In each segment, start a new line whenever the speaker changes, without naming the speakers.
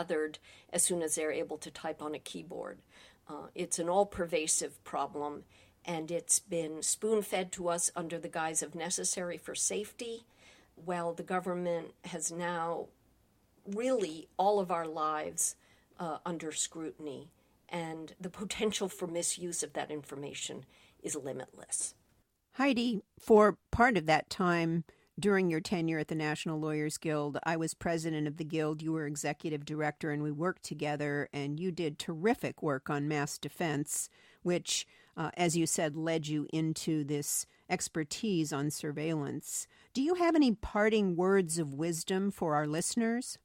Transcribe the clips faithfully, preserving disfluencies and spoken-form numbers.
gathered as soon as they're able to type on a keyboard. Uh, it's an all-pervasive problem, and it's been spoon-fed to us under the guise of necessary for safety, while the government has now really all of our lives uh, under scrutiny, and the potential for misuse of that information is limitless.
Heidi, for part of that time during your tenure at the National Lawyers Guild, I was president of the Guild, you were executive director, and we worked together, and you did terrific work on mass defense, which, uh, as you said, led you into this expertise on surveillance. Do you have any parting words of wisdom for our listeners?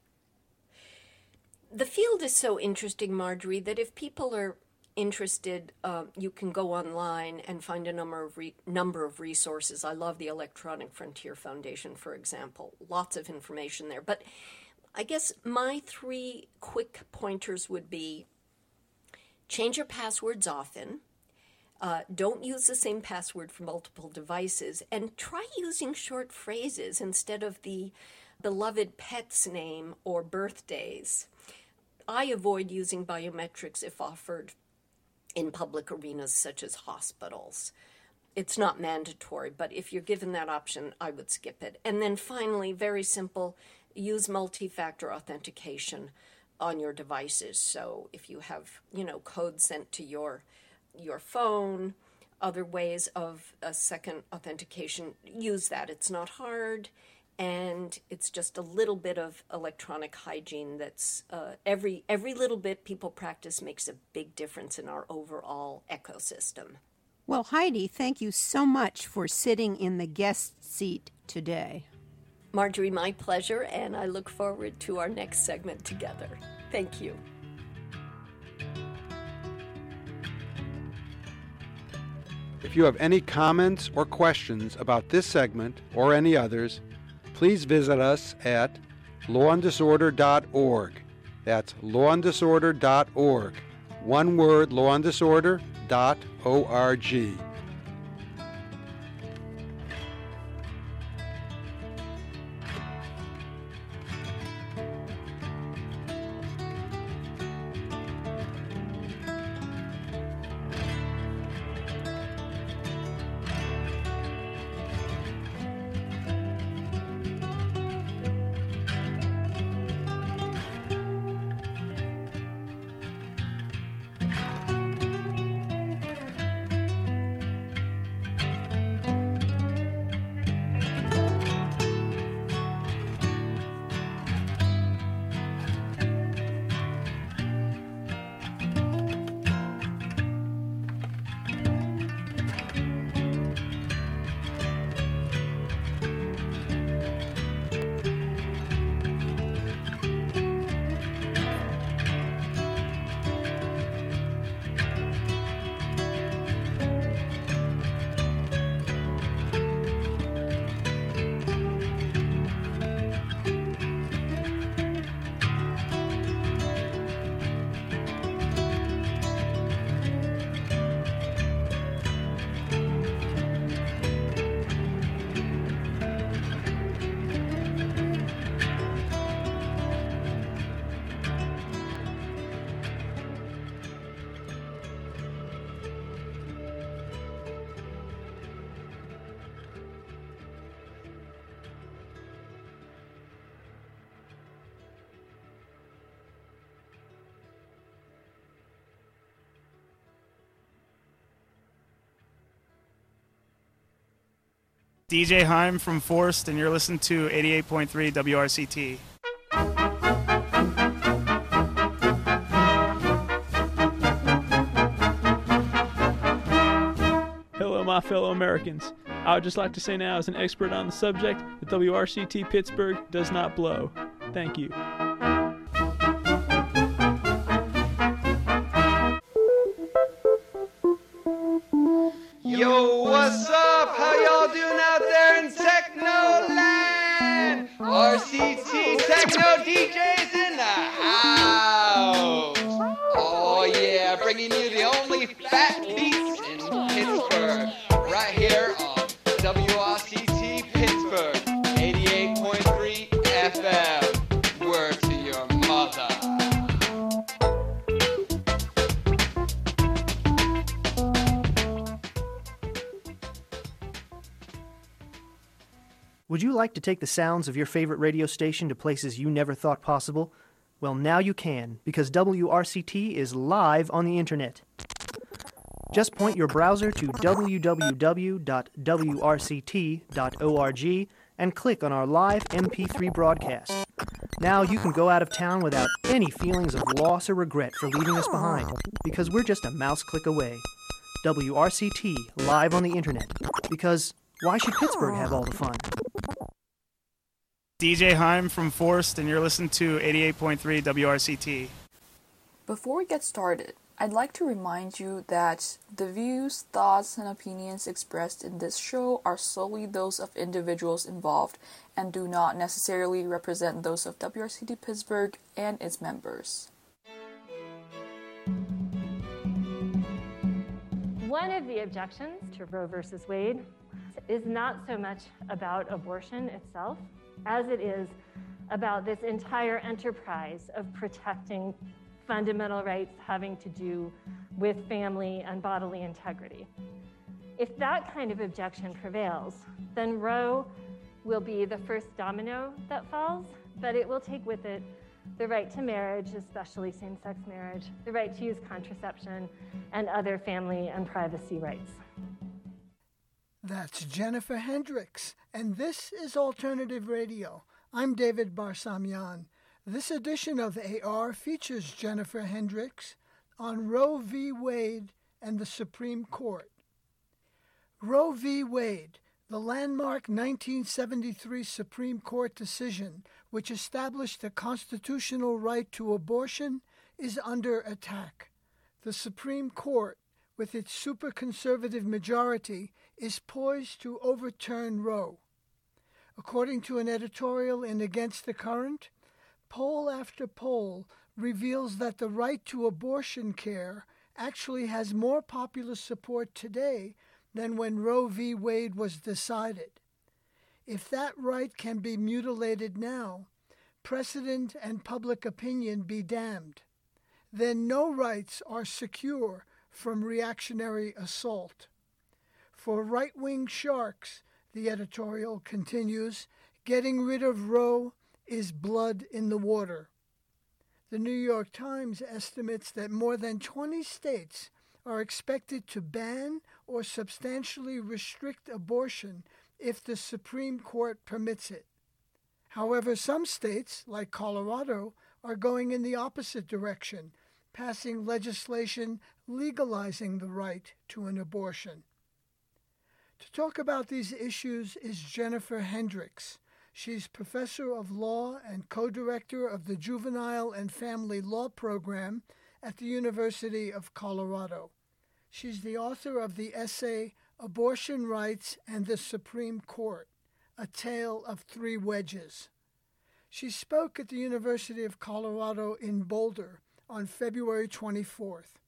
The field is so interesting, Marjorie, that if people are interested, uh, you can go online and find a number of re- number of resources. I love the Electronic Frontier Foundation, for example. Lots of information there. But I guess my three quick pointers would be: change your passwords often. Uh, don't use the same password for multiple devices, and try using short phrases instead of the beloved pet's name or birthdays. I avoid using biometrics if offered in public arenas such as hospitals. It's not mandatory, but if you're given that option, I would skip it. And then finally, very simple, use multi-factor authentication on your devices. So if you have, you know, code sent to your your phone, other ways of a second authentication, use that. It's not hard, and it's just a little bit of electronic hygiene that's uh, every every little bit people practice makes a big difference in our overall ecosystem.
Well, Heidi, thank you so much for sitting in the guest seat today.
Marjorie, my pleasure, and I look forward to our next segment together. Thank you.
If you have any comments or questions about this segment or any others, please visit us at law and disorder dot org. That's law and disorder dot org. One word, law and disorder dot org.
D J Heim from Forst, and you're listening to eighty-eight point three W R C T.
Hello, my fellow Americans. I would just like to say now, as an expert on the subject, that W R C T Pittsburgh does not blow. Thank you.
Yo, what's up? How y'all doing out there in Technoland? R C T Techno D Js in the house. Oh yeah, bringing you the only fat beats in Pittsburgh. Right here on W R C T Pittsburgh, eighty-eight point three F M. We're
Would you like to take the sounds of your favorite radio station to places you never thought possible? Well, now you can, because W R C T is live on the internet. Just point your browser to w w w dot w r c t dot org and click on our live M P three broadcast. Now you can go out of town without any feelings of loss or regret for leaving us behind, because we're just a mouse click away. W R C T, live on the internet, because why should Pittsburgh have all the fun?
D J Heim from Forst, and you're listening to eighty-eight point three W R C T.
Before we get started, I'd like to remind you that the views, thoughts, and opinions expressed in this show are solely those of individuals involved and do not necessarily represent those of W R C T Pittsburgh and its members.
One of the objections to Roe versus Wade is not so much about abortion itself as it is about this entire enterprise of protecting fundamental rights having to do with family and bodily integrity. If that kind of objection prevails, then Roe will be the first domino that falls, but it will take with it the right to marriage, especially same-sex marriage, the right to use contraception, and other family and privacy rights.
That's Jennifer Hendricks, and this is Alternative Radio. I'm David Barsamian. This edition of A R features Jennifer Hendricks on Roe v. Wade and the Supreme Court. Roe v. Wade, the landmark nineteen seventy-three Supreme Court decision which established the constitutional right to abortion, is under attack. The Supreme Court, with its super-conservative majority, is poised to overturn Roe. According to an editorial in Against the Current, poll after poll reveals that the right to abortion care actually has more popular support today than when Roe v. Wade was decided. If that right can be mutilated now, precedent and public opinion be damned. Then no rights are secure from reactionary assault. For right-wing sharks, the editorial continues, getting rid of Roe is blood in the water. The New York Times estimates that more than twenty states are expected to ban or substantially restrict abortion if the Supreme Court permits it. However, some states, like Colorado, are going in the opposite direction, passing legislation legalizing the right to an abortion. To talk about these issues is Jennifer Hendricks. She's professor of law and co-director of the Juvenile and Family Law Program at the University of Colorado. She's the author of the essay Abortion Rights and the Supreme Court, A Tale of Three Wedges. She spoke at the University of Colorado in Boulder on February twenty-fourth.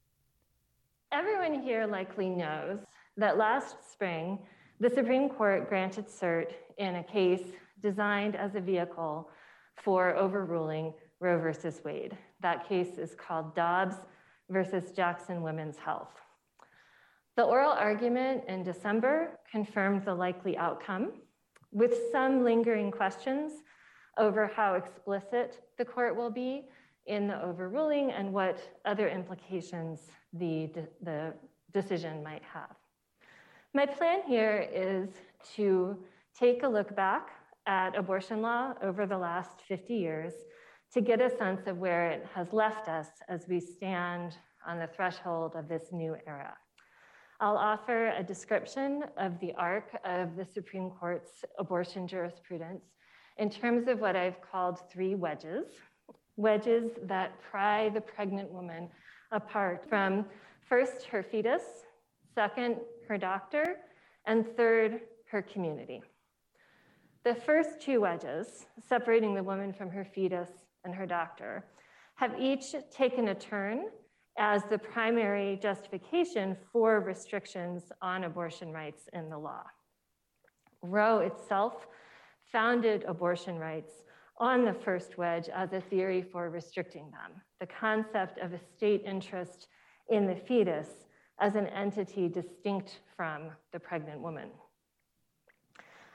Everyone here likely knows that last spring, the Supreme Court granted cert in a case designed as a vehicle for overruling Roe versus Wade. That case is called Dobbs versus Jackson Women's Health. The oral argument in December confirmed the likely outcome, with some lingering questions over how explicit the court will be in the overruling and what other implications the, de- the decision might have. My plan here is to take a look back at abortion law over the last fifty years to get a sense of where it has left us as we stand on the threshold of this new era. I'll offer a description of the arc of the Supreme Court's abortion jurisprudence in terms of what I've called three wedges, wedges that pry the pregnant woman apart from first her fetus, second her doctor, and third her community. The first two wedges, separating the woman from her fetus and her doctor, have each taken a turn as the primary justification for restrictions on abortion rights in the law. Roe itself founded abortion rights on the first wedge as a theory for restricting them, the concept of a state interest in the fetus as an entity distinct from the pregnant woman.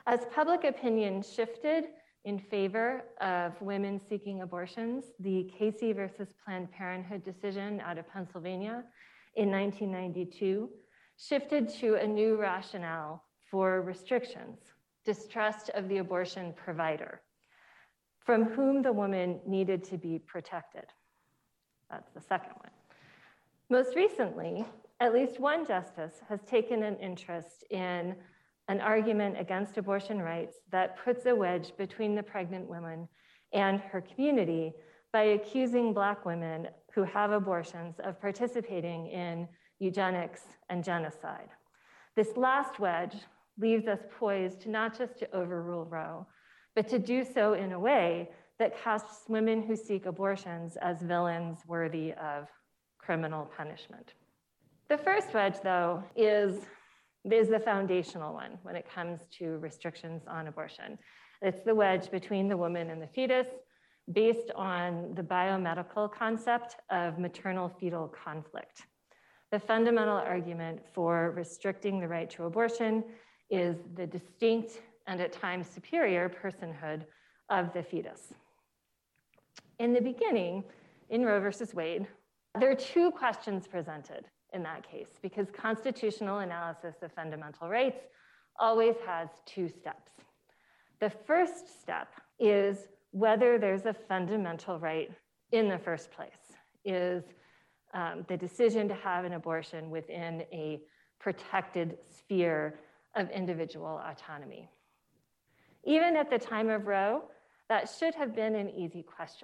As public opinion shifted in favor of women seeking abortions, the Casey versus Planned Parenthood decision out of Pennsylvania in nineteen ninety-two shifted to a new rationale for restrictions, distrust of the abortion provider, from whom the woman needed to be protected. That's the second one. Most recently, at least one justice has taken an interest in an argument against abortion rights that puts a wedge between the pregnant woman and her community by accusing Black women who have abortions of participating in eugenics and genocide. This last wedge leaves us poised not just to overrule Roe, but to do so in a way that casts women who seek abortions as villains worthy of criminal punishment. The first wedge, though, is, is the foundational one when it comes to restrictions on abortion. It's the wedge between the woman and the fetus based on the biomedical concept of maternal-fetal conflict. The fundamental argument for restricting the right to abortion is the distinct and at times superior personhood of the fetus. In the beginning, in Roe versus Wade, there are two questions presented in that case because constitutional analysis of fundamental rights always has two steps. The first step is whether there's a fundamental right in the first place. Is um, the decision to have an abortion within a protected sphere of individual autonomy. Even at the time of Roe, that should have been an easy question.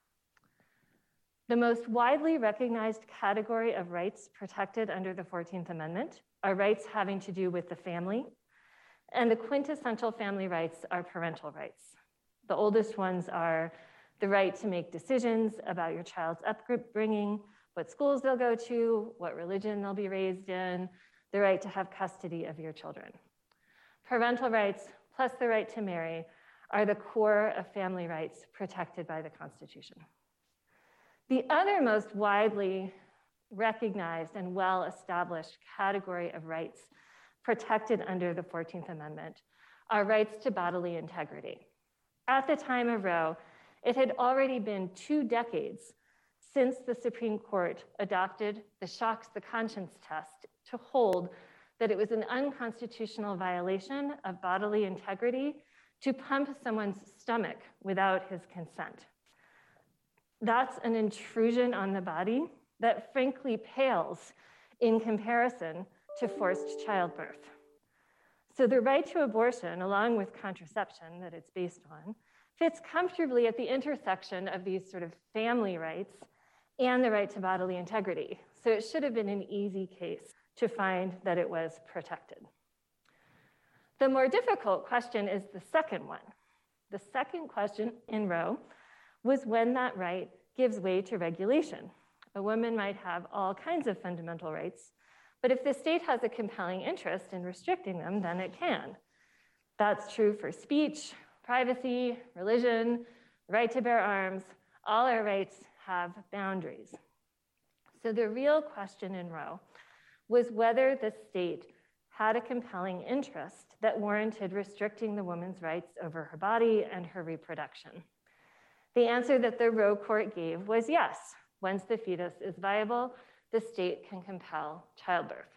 The most widely recognized category of rights protected under the fourteenth Amendment are rights having to do with the family, and the quintessential family rights are parental rights. The oldest ones are the right to make decisions about your child's upbringing, what schools they'll go to, what religion they'll be raised in, the right to have custody of your children. Parental rights, plus the right to marry, are the core of family rights protected by the Constitution. The other most widely recognized and well-established category of rights protected under the fourteenth Amendment are rights to bodily integrity. At the time of Roe, it had already been two decades since the Supreme Court adopted the shocks the conscience test to hold that it was an unconstitutional violation of bodily integrity to pump someone's stomach without his consent. That's an intrusion on the body that frankly pales in comparison to forced childbirth. So the right to abortion, along with contraception that it's based on, fits comfortably at the intersection of these sort of family rights and the right to bodily integrity. So it should have been an easy case to find that it was protected. The more difficult question is the second one. The second question in Roe was when that right gives way to regulation. A woman might have all kinds of fundamental rights, but if the state has a compelling interest in restricting them, then it can. That's true for speech, privacy, religion, right to bear arms. All our rights have boundaries. So the real question in Roe was whether the state had a compelling interest that warranted restricting the woman's rights over her body and her reproduction. The answer that the Roe court gave was yes. Once the fetus is viable, the state can compel childbirth.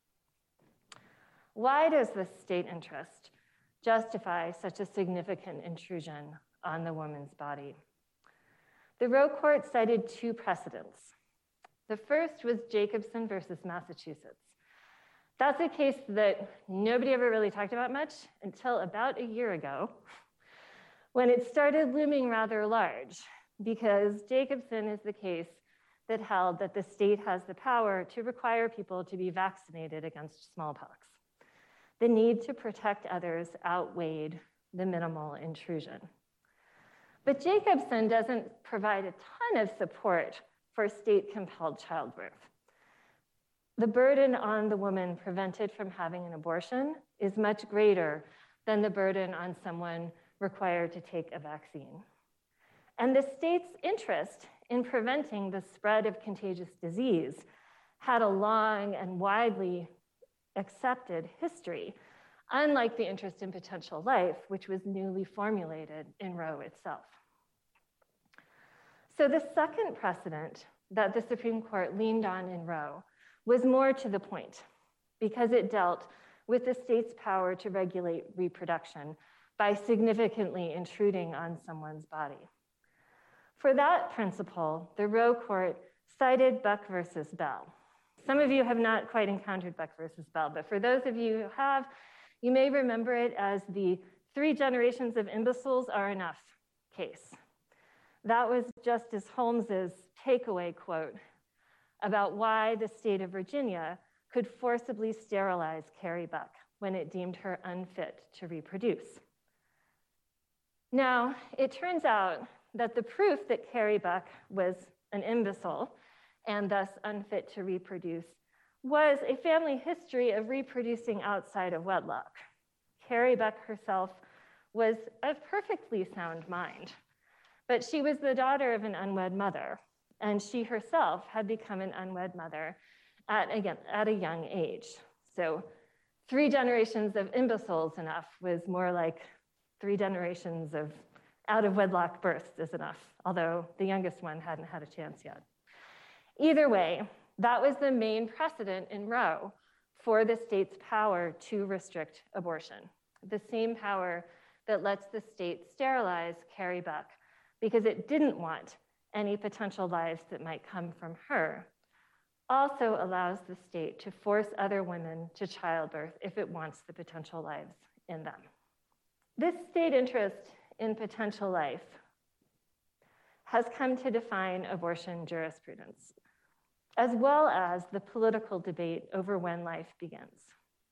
Why does the state interest justify such a significant intrusion on the woman's body? The Roe court cited two precedents. The first was Jacobson versus Massachusetts. That's a case that nobody ever really talked about much until about a year ago, when it started looming rather large, because Jacobson is the case that held that the state has the power to require people to be vaccinated against smallpox. The need to protect others outweighed the minimal intrusion. But Jacobson doesn't provide a ton of support for state-compelled childbirth. The burden on the woman prevented from having an abortion is much greater than the burden on someone required to take a vaccine. And the state's interest in preventing the spread of contagious disease had a long and widely accepted history unlike the interest in potential life, which was newly formulated in Roe itself. So the second precedent that the Supreme Court leaned on in Roe was more to the point, because it dealt with the state's power to regulate reproduction by significantly intruding on someone's body. For that principle, the Roe court cited Buck versus Bell. Some of you have not quite encountered Buck versus Bell, but for those of you who have, you may remember it as the three generations of imbeciles are enough case. That was Justice Holmes's takeaway quote about why the state of Virginia could forcibly sterilize Carrie Buck when it deemed her unfit to reproduce. Now, it turns out that the proof that Carrie Buck was an imbecile and thus unfit to reproduce was a family history of reproducing outside of wedlock. Carrie Buck herself was of perfectly sound mind, but she was the daughter of an unwed mother, and she herself had become an unwed mother at, again, at a young age. So three generations of imbeciles enough was more like three generations of out of wedlock births is enough, although the youngest one hadn't had a chance yet. Either way, that was the main precedent in Roe for the state's power to restrict abortion, the same power that lets the state sterilize Carrie Buck because it didn't want any potential lives that might come from her, also allows the state to force other women to childbirth if it wants the potential lives in them. This state interest in potential life has come to define abortion jurisprudence, as well as the political debate over when life begins.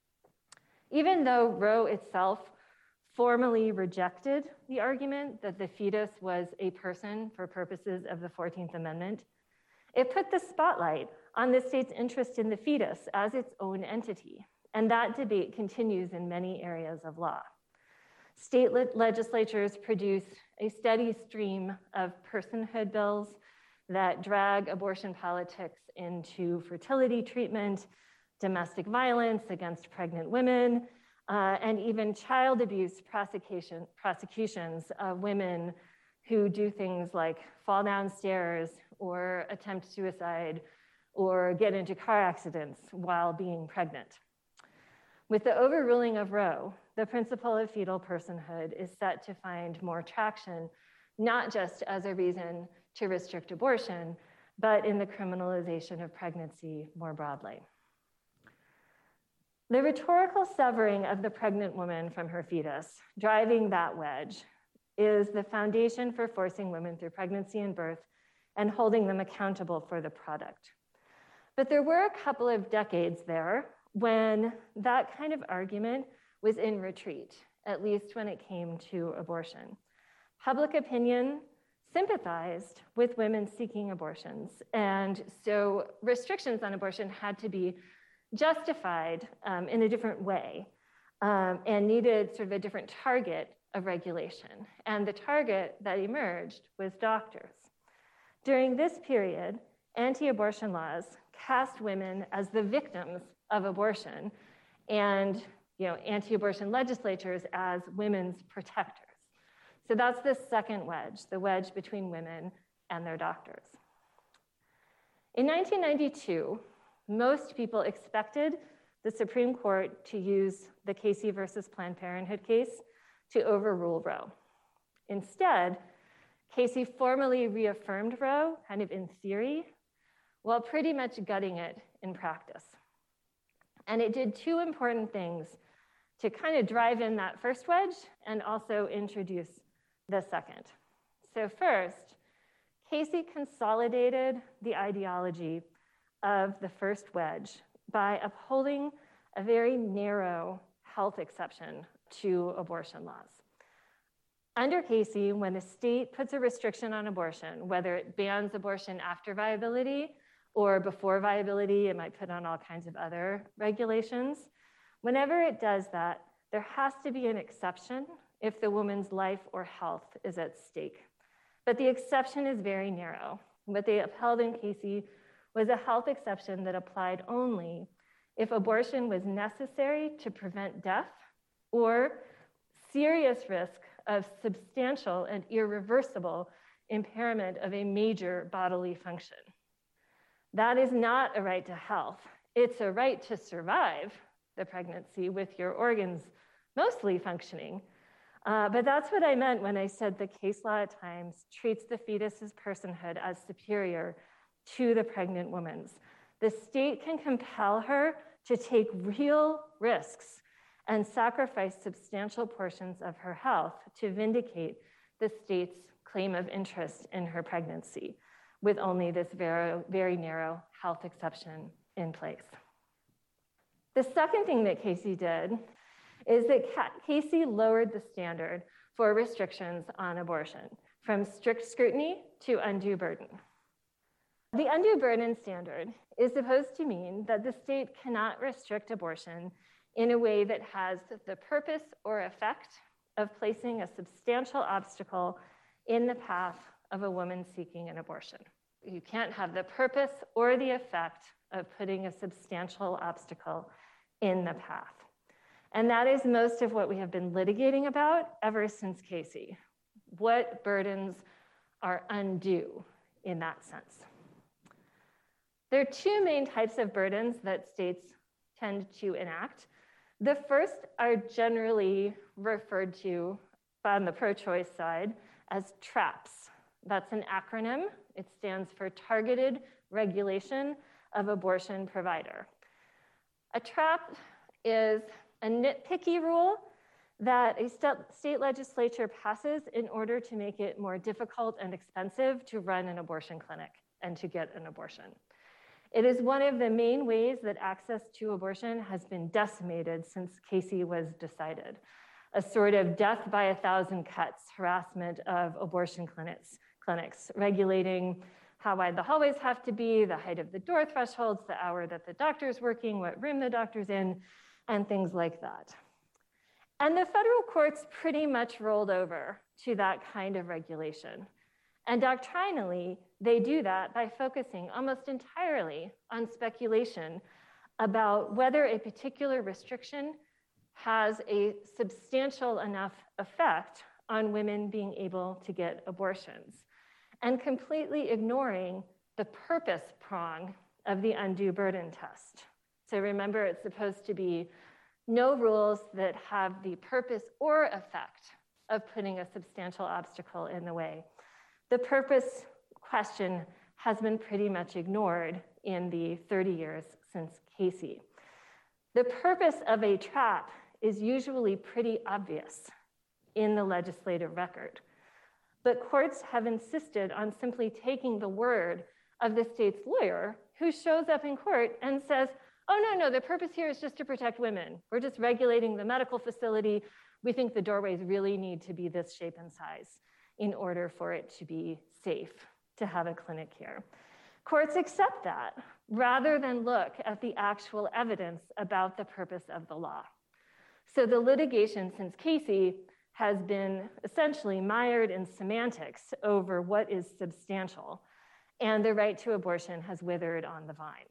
Even though Roe itself formally rejected the argument that the fetus was a person for purposes of the fourteenth Amendment, it put the spotlight on the state's interest in the fetus as its own entity, and that debate continues in many areas of law. State le- legislatures produce a steady stream of personhood bills that drag abortion politics into fertility treatment, domestic violence against pregnant women, uh, and even child abuse prosecution, prosecutions of women who do things like fall downstairs or attempt suicide or get into car accidents while being pregnant. With the overruling of Roe, the principle of fetal personhood is set to find more traction, not just as a reason to restrict abortion, but in the criminalization of pregnancy more broadly. The rhetorical severing of the pregnant woman from her fetus, driving that wedge, is the foundation for forcing women through pregnancy and birth and holding them accountable for the product. But there were a couple of decades there when that kind of argument was in retreat, at least when it came to abortion. Public opinion sympathized with women seeking abortions, and so restrictions on abortion had to be justified um, in a different way um, and needed sort of a different target of regulation. And the target that emerged was doctors. During this period, anti-abortion laws cast women as the victims of abortion and you know, anti-abortion legislatures as women's protectors. So that's the second wedge, the wedge between women and their doctors. In nineteen ninety-two, most people expected the Supreme Court to use the Casey versus Planned Parenthood case to overrule Roe. Instead, Casey formally reaffirmed Roe, kind of in theory, while pretty much gutting it in practice. And it did two important things to kind of drive in that first wedge and also introduce the second. So first, Casey consolidated the ideology of the first wedge by upholding a very narrow health exception to abortion laws. Under Casey, when a state puts a restriction on abortion, whether it bans abortion after viability or before viability, it might put on all kinds of other regulations. Whenever it does that, there has to be an exception if the woman's life or health is at stake. But the exception is very narrow. What they upheld in Casey was a health exception that applied only if abortion was necessary to prevent death or serious risk of substantial and irreversible impairment of a major bodily function. That is not a right to health. It's a right to survive the pregnancy with your organs mostly functioning. Uh, but that's what I meant when I said the case law at times treats the fetus's personhood as superior to the pregnant woman's. The state can compel her to take real risks and sacrifice substantial portions of her health to vindicate the state's claim of interest in her pregnancy, with only this very, very narrow health exception in place. The second thing that Casey did is that Casey lowered the standard for restrictions on abortion from strict scrutiny to undue burden. The undue burden standard is supposed to mean that the state cannot restrict abortion in a way that has the purpose or effect of placing a substantial obstacle in the path of a woman seeking an abortion. You can't have the purpose or the effect of putting a substantial obstacle in the path. And that is most of what we have been litigating about ever since Casey. What burdens are undue in that sense? There are two main types of burdens that states tend to enact. The first are generally referred to on the pro-choice side as TRAPS. That's an acronym. It stands for Targeted Regulation of Abortion Provider. A TRAP is a nitpicky rule that a state legislature passes in order to make it more difficult and expensive to run an abortion clinic and to get an abortion. It is one of the main ways that access to abortion has been decimated since Casey was decided. A sort of death by a thousand cuts harassment of abortion clinics, clinics, regulating how wide the hallways have to be, the height of the door thresholds, the hour that the doctor's working, what room the doctor's in, and things like that. And the federal courts pretty much rolled over to that kind of regulation. And doctrinally, they do that by focusing almost entirely on speculation about whether a particular restriction has a substantial enough effect on women being able to get abortions, and completely ignoring the purpose prong of the undue burden test. So remember, it's supposed to be no rules that have the purpose or effect of putting a substantial obstacle in the way. The purpose question has been pretty much ignored in the thirty years since Casey. The purpose of a TRAP is usually pretty obvious in the legislative record, but courts have insisted on simply taking the word of the state's lawyer who shows up in court and says, oh, no, no, the purpose here is just to protect women. We're just regulating the medical facility. We think the doorways really need to be this shape and size in order for it to be safe to have a clinic here. Courts accept that rather than look at the actual evidence about the purpose of the law. So the litigation since Casey has been essentially mired in semantics over what is substantial, and the right to abortion has withered on the vine.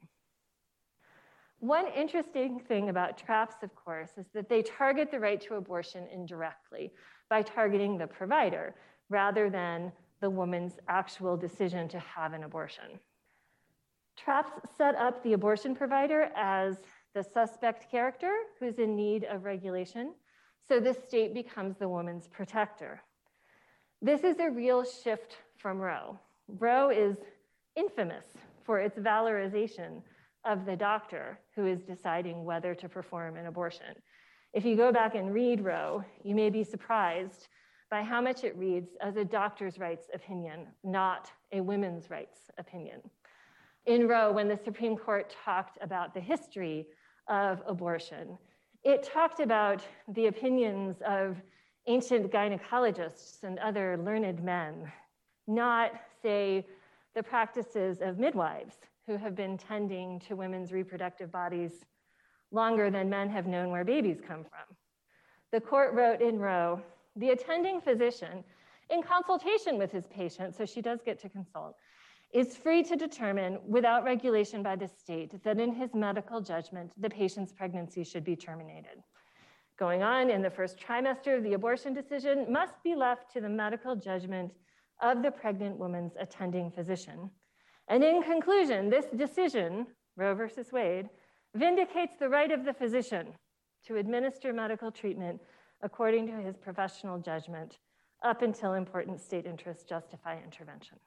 One interesting thing about TRAPS, of course, is that they target the right to abortion indirectly by targeting the provider rather than the woman's actual decision to have an abortion. TRAPS set up the abortion provider as the suspect character who's in need of regulation, so the state becomes the woman's protector. This is a real shift from Roe. Roe is infamous for its valorization of the doctor who is deciding whether to perform an abortion. If you go back and read Roe, you may be surprised by how much it reads as a doctor's rights opinion, not a women's rights opinion. In Roe, when the Supreme Court talked about the history of abortion, it talked about the opinions of ancient gynecologists and other learned men, not, say, the practices of midwives who have been tending to women's reproductive bodies longer than men have known where babies come from. The court wrote in Roe, the attending physician, in consultation with his patient, so she does get to consult, is free to determine without regulation by the state that in his medical judgment, the patient's pregnancy should be terminated. going on in the first trimester of the abortion decision must be left to the medical judgment of the pregnant woman's attending physician. And in conclusion, this decision, Roe versus Wade, vindicates the right of the physician to administer medical treatment according to his professional judgment up until important state interests justify intervention.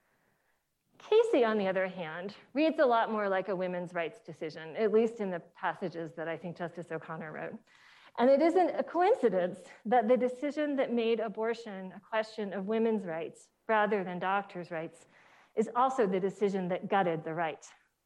Casey, on the other hand, reads a lot more like a women's rights decision, at least in the passages that I think Justice O'Connor wrote. And it isn't a coincidence that the decision that made abortion a question of women's rights rather than doctors' rights is also the decision that gutted the right.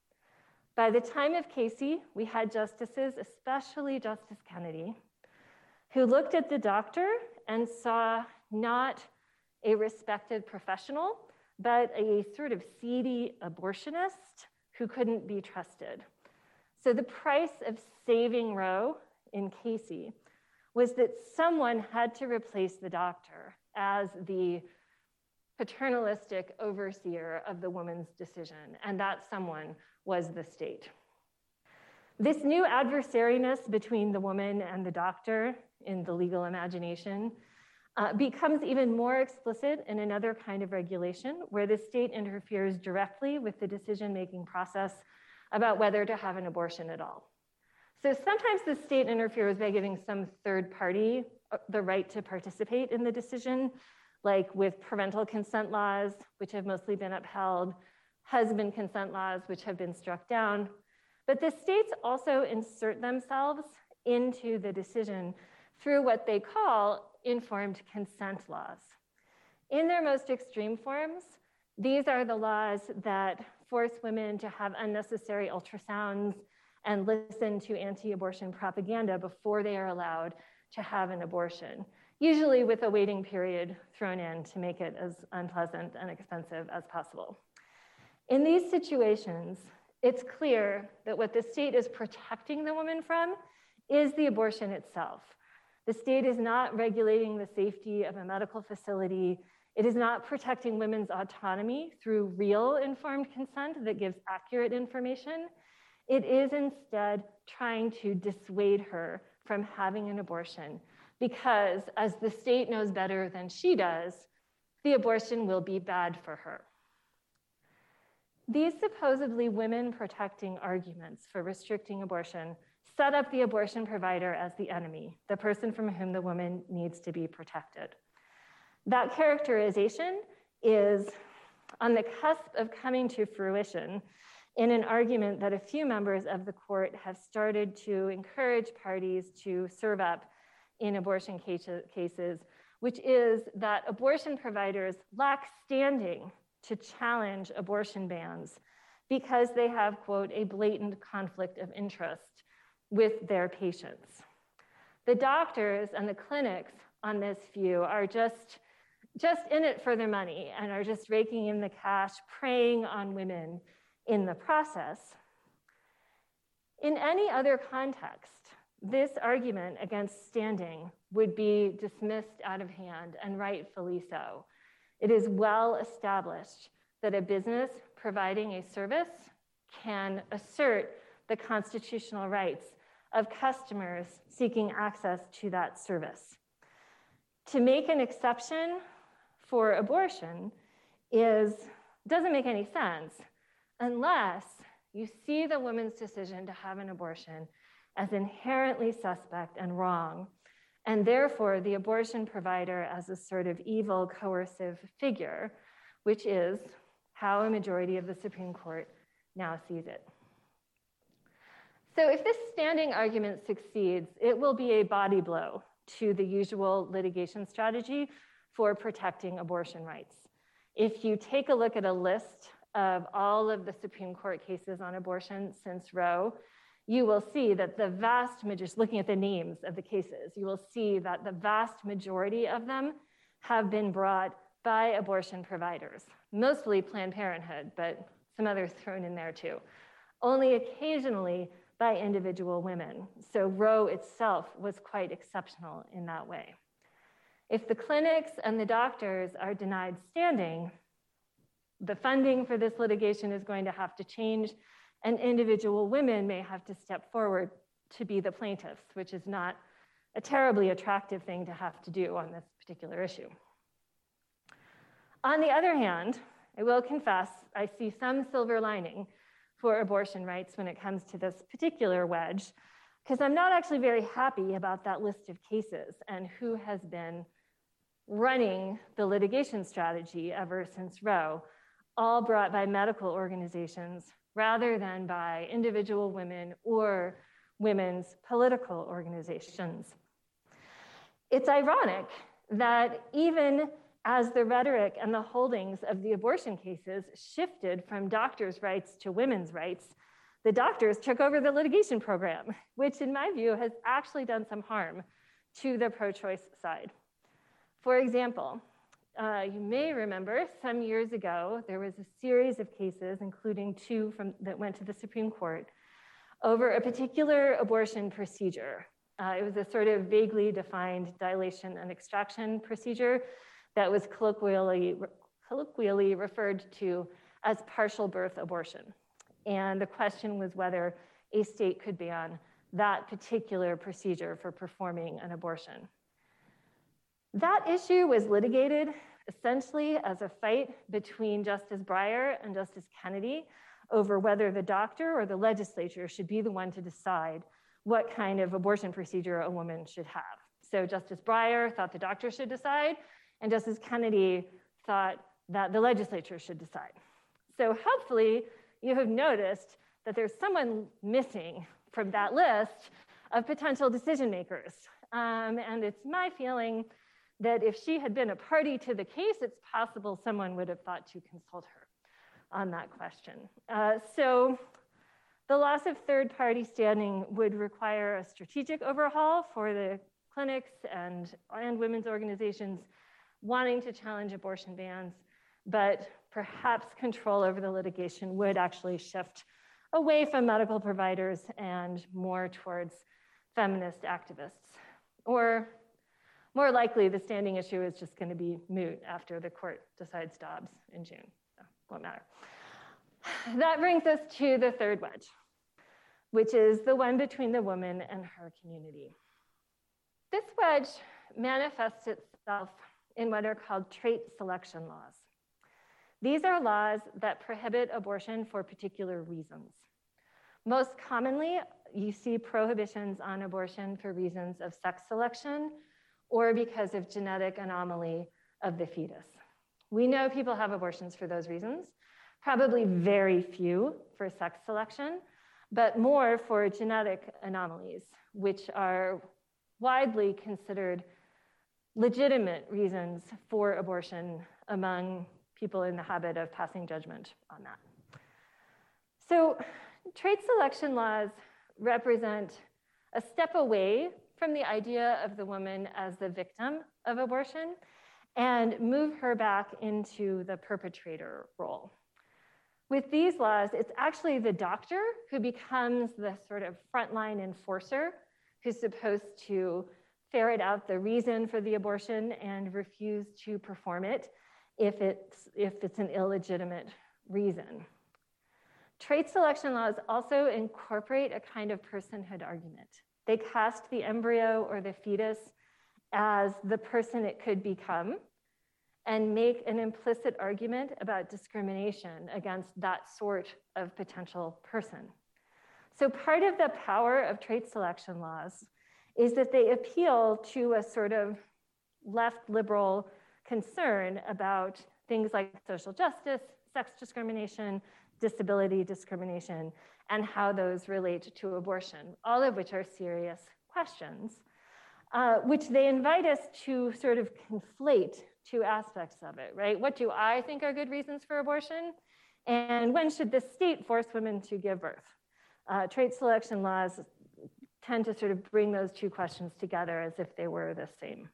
By the time of Casey, we had justices, especially Justice Kennedy, who looked at the doctor and saw not a respected professional, but a sort of seedy abortionist who couldn't be trusted. So the price of saving Roe in Casey was that someone had to replace the doctor as the paternalistic overseer of the woman's decision, and that someone was the state. This new adversariness between the woman and the doctor in the legal imagination uh, becomes even more explicit in another kind of regulation where the state interferes directly with the decision-making process about whether to have an abortion at all. So sometimes the state interferes by giving some third party the right to participate in the decision, like with parental consent laws, which have mostly been upheld, husband consent laws, which have been struck down. But the states also insert themselves into the decision through what they call informed consent laws. In their most extreme forms, these are the laws that force women to have unnecessary ultrasounds and listen to anti-abortion propaganda before they are allowed to have an abortion, usually with a waiting period thrown in to make it as unpleasant and expensive as possible. In these situations, it's clear that what the state is protecting the woman from is the abortion itself. The state is not regulating the safety of a medical facility. It is not protecting women's autonomy through real informed consent that gives accurate information. It is instead trying to dissuade her from having an abortion because, as the state knows better than she does, the abortion will be bad for her. These supposedly women-protecting arguments for restricting abortion set up the abortion provider as the enemy, the person from whom the woman needs to be protected. That characterization is on the cusp of coming to fruition in an argument that a few members of the court have started to encourage parties to serve up in abortion cases, which is that abortion providers lack standing to challenge abortion bans because they have, quote, a blatant conflict of interest with their patients. The doctors and the clinics on this view are just, just in it for their money and are just raking in the cash, preying on women in the process. In any other context, this argument against standing would be dismissed out of hand, and rightfully so. It is well established that a business providing a service can assert the constitutional rights of customers seeking access to that service. To make an exception for abortion is, doesn't make any sense unless you see the woman's decision to have an abortion as inherently suspect and wrong, and therefore the abortion provider as a sort of evil coercive figure, which is how a majority of the Supreme Court now sees it. So if this standing argument succeeds, it will be a body blow to the usual litigation strategy for protecting abortion rights. If you take a look at a list of all of the Supreme Court cases on abortion since Roe, you will see that the vast majority, looking at the names of the cases, you will see that the vast majority of them have been brought by abortion providers, mostly Planned Parenthood, but some others thrown in there too. Only occasionally by individual women. So Roe itself was quite exceptional in that way. If the clinics and the doctors are denied standing, the funding for this litigation is going to have to change, and individual women may have to step forward to be the plaintiffs, which is not a terribly attractive thing to have to do on this particular issue. On the other hand, I will confess, I see some silver lining for abortion rights when it comes to this particular wedge, because I'm not actually very happy about that list of cases and who has been running the litigation strategy ever since Roe, all brought by medical organizations rather than by individual women or women's political organizations. It's ironic that even as the rhetoric and the holdings of the abortion cases shifted from doctors' rights to women's rights, the doctors took over the litigation program, which in my view has actually done some harm to the pro-choice side. For example, uh, you may remember some years ago, there was a series of cases, including two from, that went to the Supreme Court, over a particular abortion procedure. Uh, it was a sort of vaguely defined dilation and extraction procedure that was colloquially, colloquially referred to as partial birth abortion. And the question was whether a state could ban that particular procedure for performing an abortion. That issue was litigated essentially as a fight between Justice Breyer and Justice Kennedy over whether the doctor or the legislature should be the one to decide what kind of abortion procedure a woman should have. So Justice Breyer thought the doctor should decide, and Justice Kennedy thought that the legislature should decide. So hopefully you have noticed that there's someone missing from that list of potential decision makers. Um, and it's my feeling that if she had been a party to the case, it's possible someone would have thought to consult her on that question. Uh, so the loss of third-party standing would require a strategic overhaul for the clinics and, and women's organizations wanting to challenge abortion bans, but perhaps control over the litigation would actually shift away from medical providers and more towards feminist activists. Or more likely, the standing issue is just going to be moot after the court decides Dobbs in June. So won't matter. That brings us to the third wedge, which is the one between the woman and her community. This wedge manifests itself in what are called trait selection laws. These are laws that prohibit abortion for particular reasons. Most commonly, you see prohibitions on abortion for reasons of sex selection or because of genetic anomaly of the fetus. We know people have abortions for those reasons, probably very few for sex selection, but more for genetic anomalies, which are widely considered legitimate reasons for abortion among people in the habit of passing judgment on that. So trait selection laws represent a step away from the idea of the woman as the victim of abortion and move her back into the perpetrator role. With these laws, it's actually the doctor who becomes the sort of frontline enforcer who's supposed to ferret out the reason for the abortion and refuse to perform it if it's, if it's an illegitimate reason. Trait selection laws also incorporate a kind of personhood argument. They cast the embryo or the fetus as the person it could become and make an implicit argument about discrimination against that sort of potential person. So part of the power of trait selection laws is that they appeal to a sort of left liberal concern about things like social justice, sex discrimination, disability discrimination, and how those relate to abortion, all of which are serious questions, uh, which they invite us to sort of conflate two aspects of it, right? What do I think are good reasons for abortion? And when should the state force women to give birth? Uh, trait selection laws tend to sort of bring those two questions together as if they were the same.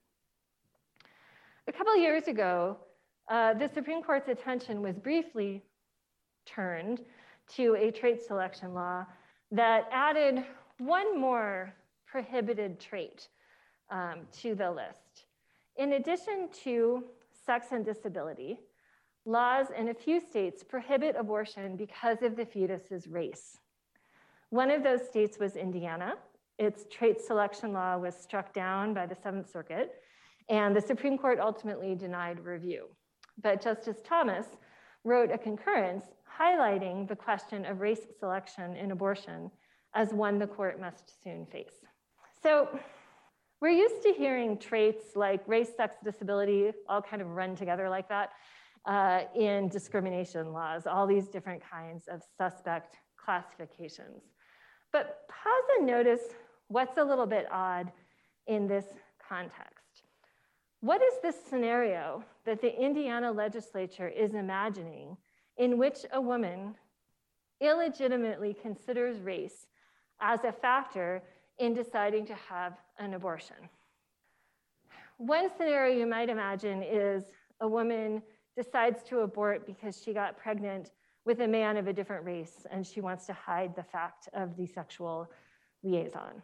A couple of years ago, uh, the Supreme Court's attention was briefly turned to a trait selection law that added one more prohibited trait um, to the list. In addition to sex and disability, laws in a few states prohibit abortion because of the fetus's race. One of those states was Indiana. its trait selection law was struck down by the Seventh Circuit, and the Supreme Court ultimately denied review. But Justice Thomas wrote a concurrence highlighting the question of race selection in abortion as one the court must soon face. So we're used to hearing traits like race, sex, disability, all kind of run together like that uh, in discrimination laws, all these different kinds of suspect classifications. But pause and notice what's a little bit odd in this context. What is this scenario that the Indiana legislature is imagining in which a woman illegitimately considers race as a factor in deciding to have an abortion? One scenario you might imagine is a woman decides to abort because she got pregnant with a man of a different race and she wants to hide the fact of the sexual liaison.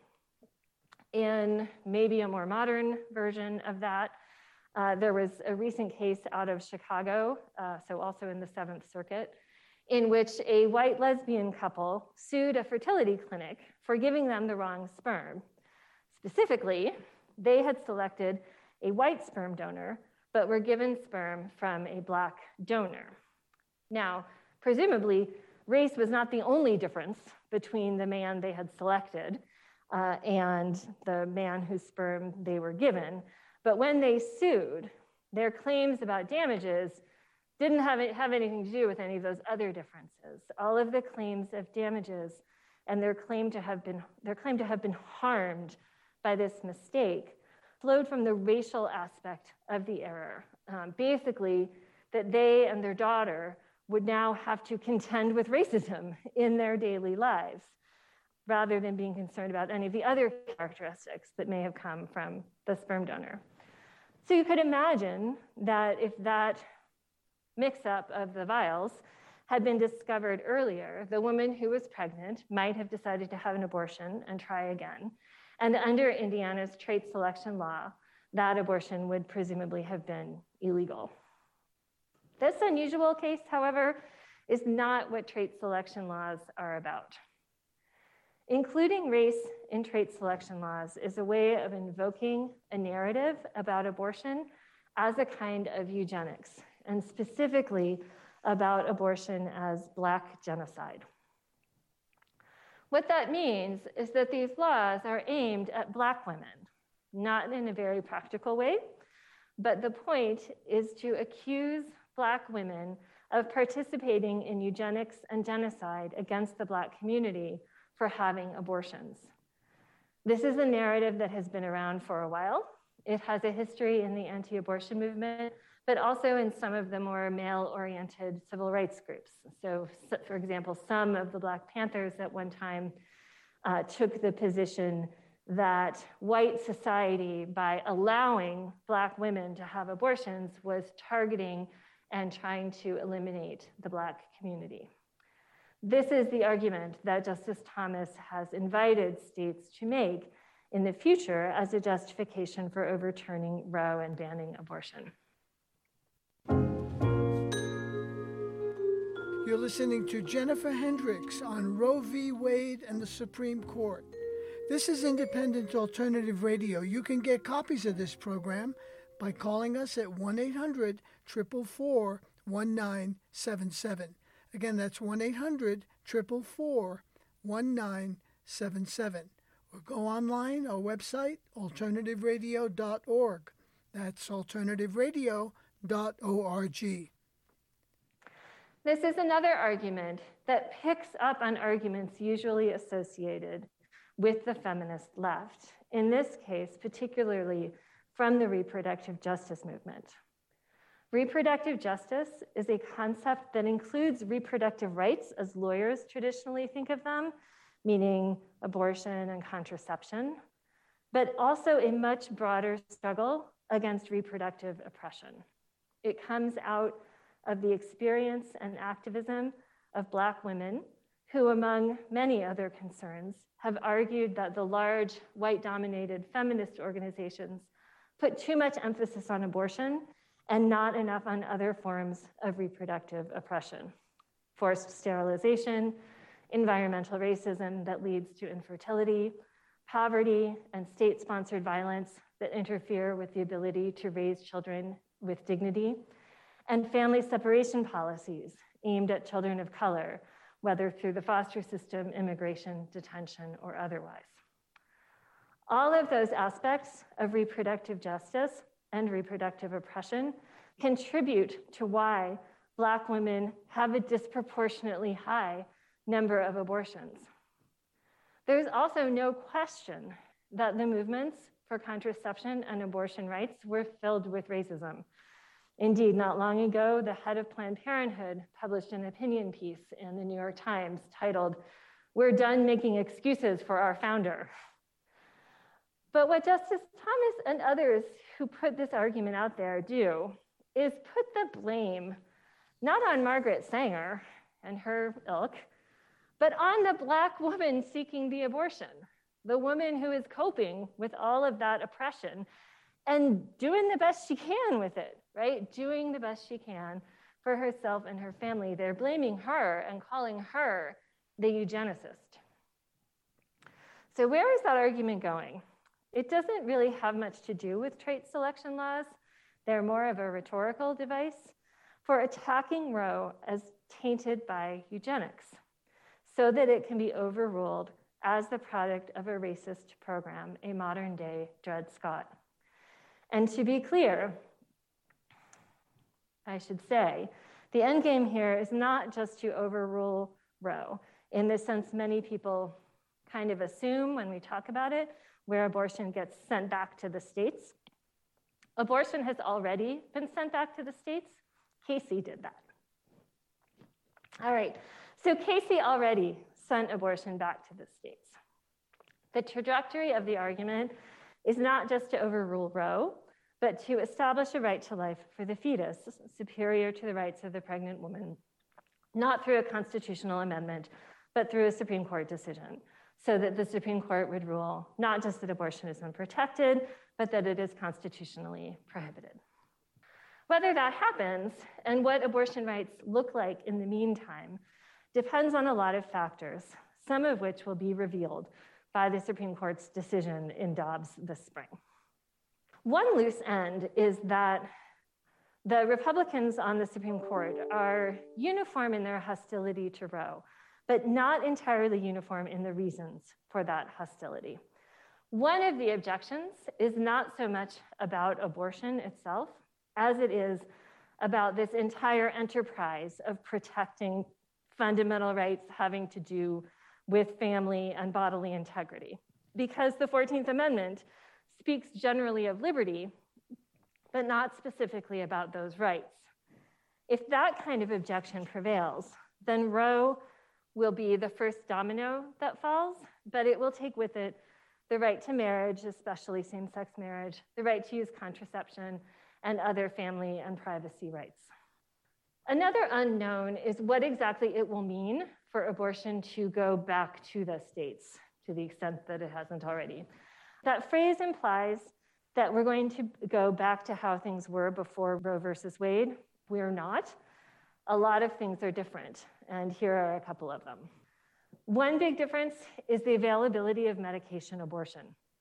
In maybe a more modern version of that, uh, there was a recent case out of Chicago, uh, so also in the Seventh Circuit, in which a white lesbian couple sued a fertility clinic for giving them the wrong sperm. Specifically, they had selected a white sperm donor, but were given sperm from a black donor. Now, presumably, race was not the only difference between the man they had selected uh, and the man whose sperm they were given. But when they sued, their claims about damages didn't have, it, have anything to do with any of those other differences. All of the claims of damages and their claim to have been, their claim to have been harmed by this mistake flowed from the racial aspect of the error. Um, basically, that they and their daughter would now have to contend with racism in their daily lives, rather than being concerned about any of the other characteristics that may have come from the sperm donor. So you could imagine that if that mix-up of the vials had been discovered earlier, the woman who was pregnant might have decided to have an abortion and try again. And under Indiana's trait selection law, that abortion would presumably have been illegal. This unusual case, however, is not what trait selection laws are about. Including race in trait selection laws is a way of invoking a narrative about abortion as a kind of eugenics, and specifically about abortion as Black genocide. What that means is that these laws are aimed at Black women, not in a very practical way, but the point is to accuse Black women of participating in eugenics and genocide against the Black community for having abortions. This is a narrative that has been around for a while. It has a history in the anti-abortion movement, but also in some of the more male-oriented civil rights groups. So, for example, some of the Black Panthers at one time uh, took the position that white society, by allowing Black women to have abortions, was targeting and trying to eliminate the Black community. This is the argument that Justice Thomas has invited states to make in the future as a justification for overturning Roe and banning abortion.
You're listening to Jennifer Hendricks on Roe v. Wade and the Supreme Court. This is Independent Alternative Radio. You can get copies of this program by calling us at one eight hundred, four four four, one nine seven seven. Again, that's one eight hundred, four four four, one nine seven seven. Or go online, our website, alternative radio dot org. That's alternative radio dot org.
This is another argument that picks up on arguments usually associated with the feminist left, in this case, particularly from the reproductive justice movement. Reproductive justice is a concept that includes reproductive rights as lawyers traditionally think of them, meaning abortion and contraception, but also a much broader struggle against reproductive oppression. It comes out of the experience and activism of Black women who, among many other concerns, have argued that the large white-dominated feminist organizations put too much emphasis on abortion and not enough on other forms of reproductive oppression. Forced sterilization, environmental racism that leads to infertility, poverty and state-sponsored violence that interfere with the ability to raise children with dignity, and family separation policies aimed at children of color, whether through the foster system, immigration, detention, or otherwise. All of those aspects of reproductive justice and reproductive oppression contribute to why Black women have a disproportionately high number of abortions. There's also no question that the movements for contraception and abortion rights were filled with racism. Indeed, not long ago, the head of Planned Parenthood published an opinion piece in the New York Times titled, "We're done making excuses for our founder." But what Justice Thomas and others who put this argument out there do is put the blame not on Margaret Sanger and her ilk, but on the Black woman seeking the abortion, the woman who is coping with all of that oppression and doing the best she can with it, right? Doing the best she can for herself and her family. They're blaming her and calling her the eugenicist. So where is that argument going? It doesn't really have much to do with trait selection laws. They're more of a rhetorical device for attacking Roe as tainted by eugenics, so that it can be overruled as the product of a racist program, a modern day Dred Scott. And to be clear, I should say, the end game here is not just to overrule Roe, in the sense many people kind of assume when we talk about it, where abortion gets sent back to the states. Abortion has already been sent back to the states. Casey did that. All right, so Casey already sent abortion back to the states. The trajectory of the argument is not just to overrule Roe, but to establish a right to life for the fetus superior to the rights of the pregnant woman, not through a constitutional amendment, but through a Supreme Court decision, so that the Supreme Court would rule not just that abortion is unprotected, but that it is constitutionally prohibited. Whether that happens and what abortion rights look like in the meantime depends on a lot of factors, some of which will be revealed by the Supreme Court's decision in Dobbs this spring. One loose end is that the Republicans on the Supreme Court are uniform in their hostility to Roe, but not entirely uniform in the reasons for that hostility. One of the objections is not so much about abortion itself as it is about this entire enterprise of protecting fundamental rights having to do with family and bodily integrity. Because the fourteenth Amendment speaks generally of liberty, but not specifically about those rights. If that kind of objection prevails, then Roe will be the first domino that falls, but it will take with it the right to marriage, especially same-sex marriage, the right to use contraception, and other family and privacy rights. Another unknown is what exactly it will mean for abortion to go back to the states, to the extent that it hasn't already. That phrase implies that we're going to go back to how things were before Roe versus Wade. We're not. A lot of things are different, and here are a couple of them. One big difference is the availability of medication abortion.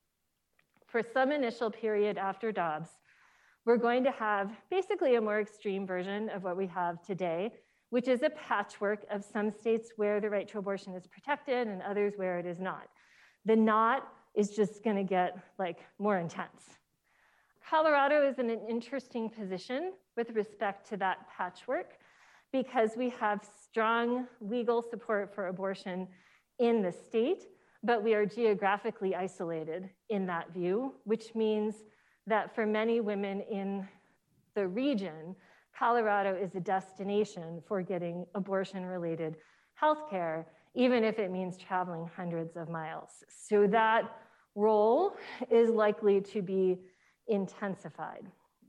For some initial period after Dobbs, we're going to have basically a more extreme version of what we have today, which is a patchwork of some states where the right to abortion is protected and others where it is not. The not is just gonna get like more intense. Colorado is in an interesting position with respect to that patchwork because we have strong legal support for abortion in the state, but we are geographically isolated in that view, which means that for many women in the region, Colorado is a destination for getting abortion-related health care, even if it means traveling hundreds of miles. So that role is likely to be intensified.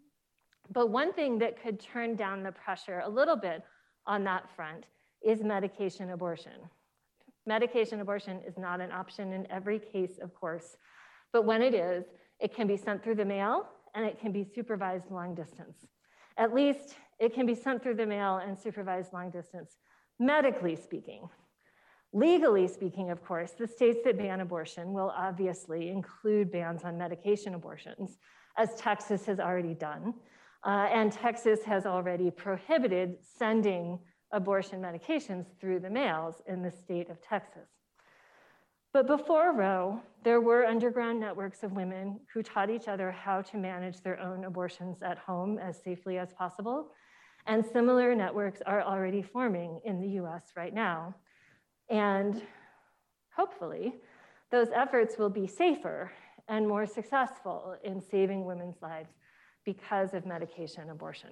But one thing that could turn down the pressure a little bit on that front is medication abortion. Medication abortion is not an option in every case, of course, but when it is, it can be sent through the mail and it can be supervised long distance. At least it can be sent through the mail and supervised long distance, medically speaking. Legally speaking, of course, the states that ban abortion will obviously include bans on medication abortions, as Texas has already done. Uh, and Texas has already prohibited sending abortion medications through the mails in the state of Texas. But before Roe, there were underground networks of women who taught each other how to manage their own abortions at home as safely as possible. And similar networks are already forming in the U S right now. And hopefully, those efforts will be safer and more successful in saving women's lives because of medication abortion.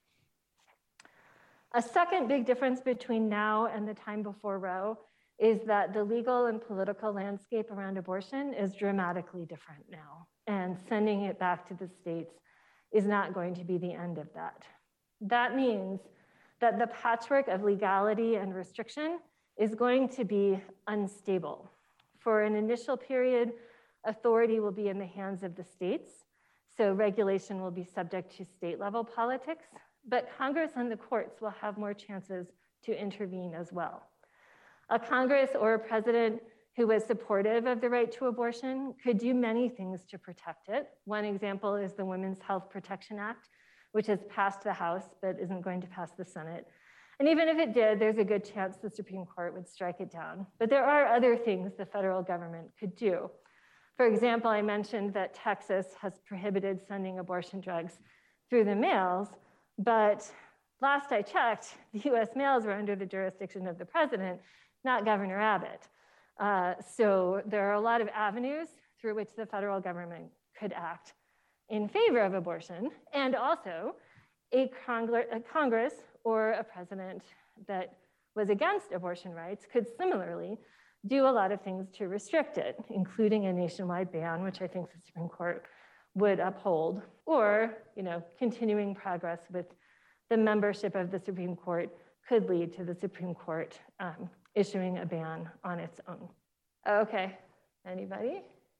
A second big difference between now and the time before Roe is that the legal and political landscape around abortion is dramatically different now, and sending it back to the states is not going to be the end of that. That means that the patchwork of legality and restriction is going to be unstable. For an initial period, authority will be in the hands of the states, so regulation will be subject to state-level politics, but Congress and the courts will have more chances to intervene as well. A Congress or a president who was supportive of the right to abortion could do many things to protect it. One example is the Women's Health Protection Act, which has passed the House but isn't going to pass the Senate. And even if it did, there's a good chance the Supreme Court would strike it down. But there are other things the federal government could do. For example, I mentioned that Texas has prohibited sending abortion drugs through the mails, but last I checked, the U S mails were under the jurisdiction of the president, not Governor Abbott. Uh, so there are a lot of avenues through which the federal government could act in favor of abortion, and also a, Congre- a Congress or a president that was against abortion rights could similarly do a lot of things to restrict it, including a nationwide ban, which I think the Supreme Court would uphold, or you know, continuing progress with the membership of the Supreme Court could lead to the Supreme Court um, issuing a ban on its own. Okay, anybody?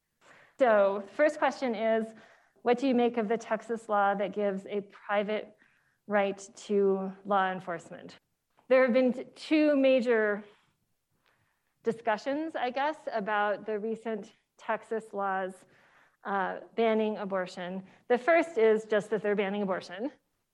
So first question is, what do you make of the Texas law that gives a private right to law enforcement? There have been two major discussions, I guess, about the recent Texas laws uh, banning abortion. The first is just that they're banning abortion.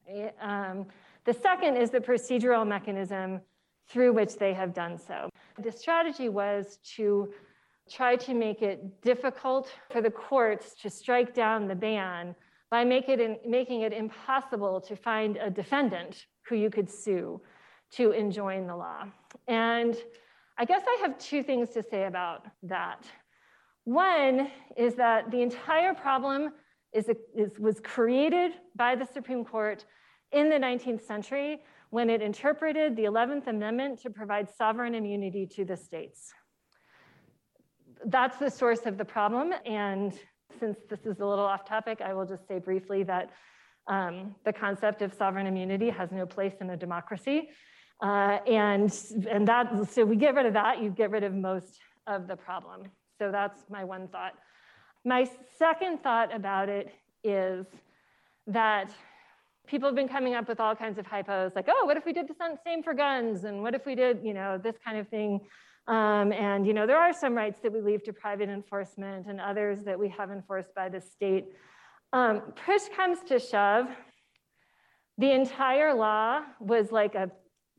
Um, the second is the procedural mechanism through which they have done so. The strategy was to try to make it difficult for the courts to strike down the ban by make it in, making it impossible to find a defendant who you could sue to enjoin the law. And I guess I have two things to say about that. One is that the entire problem is, is, was created by the Supreme Court in the nineteenth century when it interpreted the eleventh Amendment to provide sovereign immunity to the states. That's the source of the problem, and since this is a little off topic, I will just say briefly that um, the concept of sovereign immunity has no place in a democracy. Uh, and, and that, so we get rid of that, you get rid of most of the problem. So that's my one thought. My second thought about it is that people have been coming up with all kinds of hypos, like, oh, what if we did the same for guns? And what if we did, you know, this kind of thing? Um, and, you know, there are some rights that we leave to private enforcement and others that we have enforced by the state. Um, push comes to shove, the entire law was like a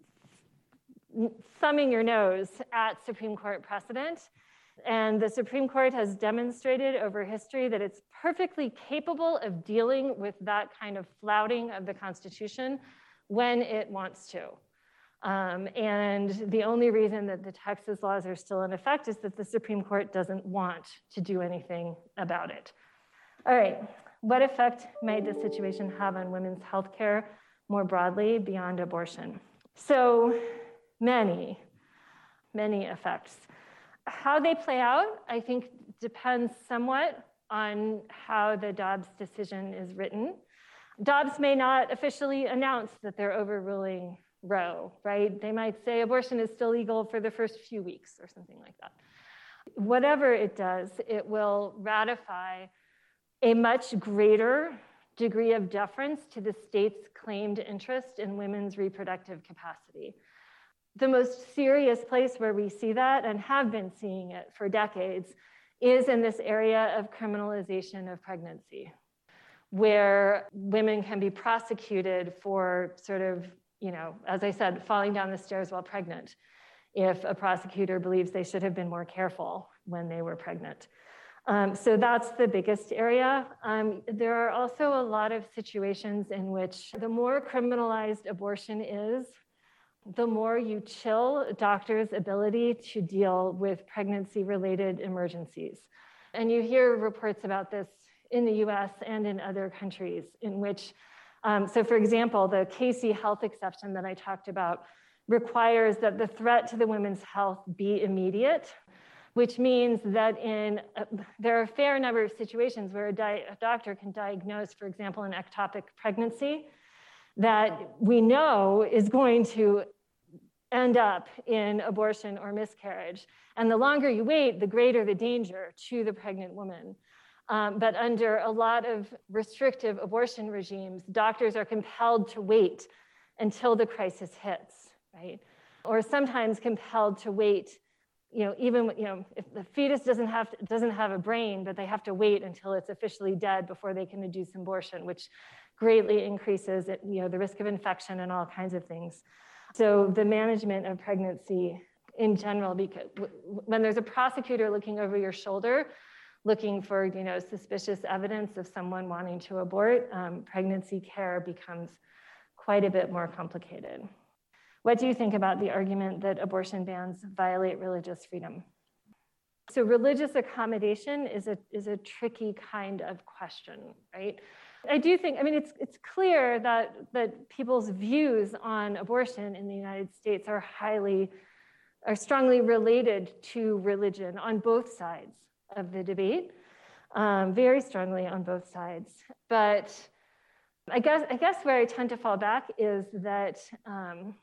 thumbing your nose at Supreme Court precedent. And the Supreme Court has demonstrated over history that it's perfectly capable of dealing with that kind of flouting of the Constitution when it wants to. Um, and the only reason that the Texas laws are still in effect is that the Supreme Court doesn't want to do anything about it. All right, what effect might this situation have on women's health care more broadly beyond abortion? So many, many effects. How they play out, I think, depends somewhat on how the Dobbs decision is written. Dobbs may not officially announce that they're overruling Roe, right? They might say abortion is still legal for the first few weeks or something like that. Whatever it does, it will ratify a much greater degree of deference to the state's claimed interest in women's reproductive capacity. the most serious place where we see that, and have been seeing it for decades, is in this area of criminalization of pregnancy, where women can be prosecuted for sort of, you know, as I said, falling down the stairs while pregnant, if a prosecutor believes they should have been more careful when they were pregnant. Um, so that's the biggest area. Um, there are also a lot of situations in which the more criminalized abortion is, the more you chill doctors' ability to deal with pregnancy-related emergencies. And you hear reports about this in the U S and in other countries in which, um, so for example, the Casey health exception that I talked about requires that the threat to the women's health be immediate, which means that in uh, there are a fair number of situations where a, di- a doctor can diagnose, for example, an ectopic pregnancy that we know is going to end up in abortion or miscarriage. And the longer you wait, the greater the danger to the pregnant woman. Um, but under a lot of restrictive abortion regimes, doctors are compelled to wait until the crisis hits, right? Or sometimes compelled to wait, you know, even, you know, if the fetus doesn't have to, doesn't have a brain, but they have to wait until it's officially dead before they can induce abortion, which greatly increases, you know, the risk of infection and all kinds of things. So the management of pregnancy in general, because when there's a prosecutor looking over your shoulder, looking for, you know, suspicious evidence of someone wanting to abort, um, pregnancy care becomes quite a bit more complicated. What do you think about the argument that abortion bans violate religious freedom? So religious accommodation is a, is a tricky kind of question, right? I do think, I mean, it's, it's clear that, that people's views on abortion in the United States are highly, are strongly related to religion on both sides of the debate, um, very strongly on both sides. But I guess, I guess where I tend to fall back is that, um,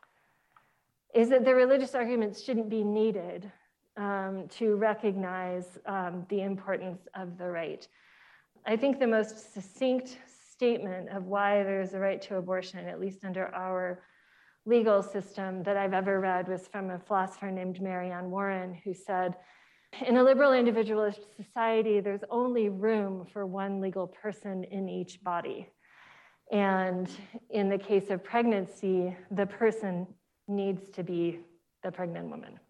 is that the religious arguments shouldn't be needed um, to recognize um, the importance of the right. I think the most succinct statement of why there's a right to abortion, at least under our legal system, that I've ever read was from a philosopher named Marianne Warren, who said, in a liberal individualist society, there's only room for one legal person in each body. And in the case of pregnancy, the person needs to be the pregnant woman.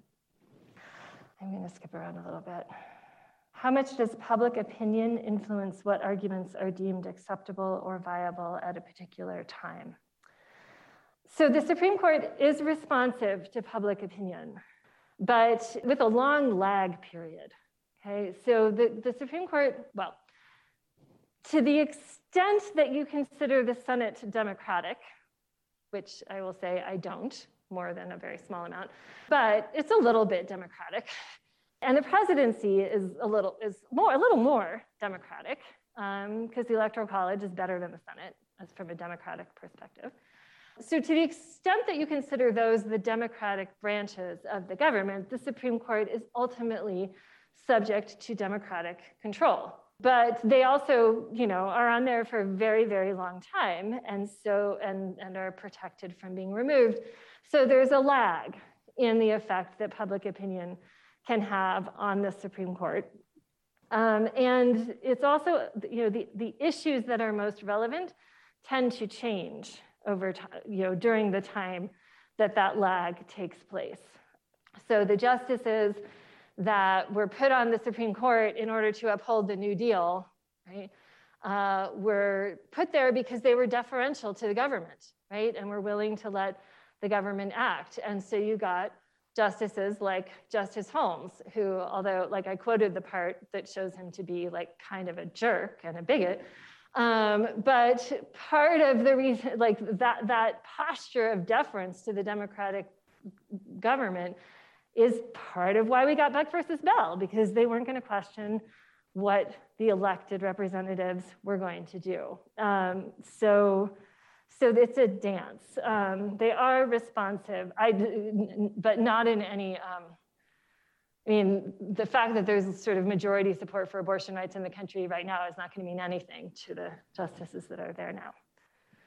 I'm going to skip around a little bit. How much does public opinion influence what arguments are deemed acceptable or viable at a particular time? So the Supreme Court is responsive to public opinion, but with a long lag period. Okay, so the, the Supreme Court, well, to the extent that you consider the Senate democratic, which I will say I don't, more than a very small amount, but it's a little bit democratic. And the presidency is a little is more a little more democratic because um, the Electoral College is better than the Senate as from a democratic perspective. So to the extent that you consider those the democratic branches of the government, the Supreme Court is ultimately subject to democratic control. But they also, you know, are on there for a very, very long time, and so and, and are protected from being removed. So there's a lag in the effect that public opinion can have on the Supreme Court. Um, and it's also, you know, the, the issues that are most relevant tend to change over time, you know, during the time that that lag takes place. So the justices that were put on the Supreme Court in order to uphold the New Deal, right, uh, were put there because they were deferential to the government, right, and were willing to let the government act. And so you got justices like Justice Holmes, who, although, like, I quoted the part that shows him to be like kind of a jerk and a bigot, um, but part of the reason, like that, that posture of deference to the democratic government is part of why we got Beck versus Bell, because they weren't going to question what the elected representatives were going to do. Um, so, so it's a dance. Um, they are responsive, I, but not in any, um, I mean, the fact that there's sort of majority support for abortion rights in the country right now is not going to mean anything to the justices that are there now.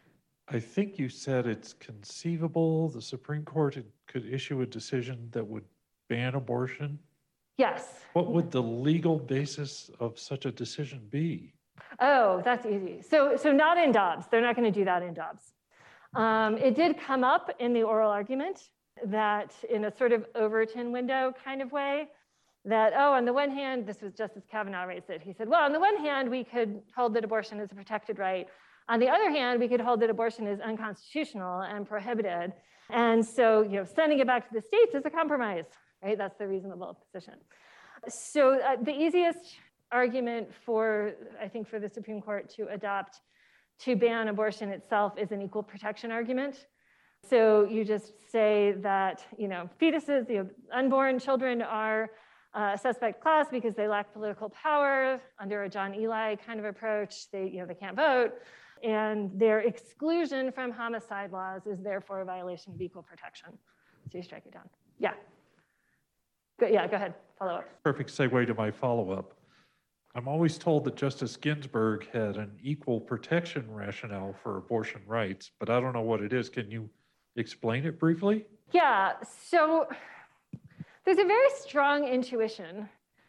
I think you said it's conceivable the Supreme Court could issue a decision that would ban abortion.
Yes.
What would the legal basis of such a decision be?
Oh, that's easy. So, so not in Dobbs. They're not going to do that in Dobbs. Um, it did come up in the oral argument that in a sort of Overton window kind of way, that, oh, on the one hand, this was Justice Kavanaugh raised it. He said, well, on the one hand, we could hold that abortion is a protected right. On the other hand, we could hold that abortion is unconstitutional and prohibited. And so, you know, sending it back to the states is a compromise, right? That's the reasonable position. So uh, the easiest argument for, I think, for the Supreme Court to adopt to ban abortion itself is an equal protection argument. So you just say that, you know, fetuses, you know, unborn children are a suspect class because they lack political power under a John Ely kind of approach. They, you know, they can't vote. And their exclusion from homicide laws is therefore a violation of equal protection. So you strike it down. Yeah. Go, yeah, go ahead, follow up.
Perfect segue to my follow-up. I'm always told that Justice Ginsburg had an equal protection rationale for abortion rights, but I don't know what it is. Can you explain it briefly?
Yeah, so there's a very strong intuition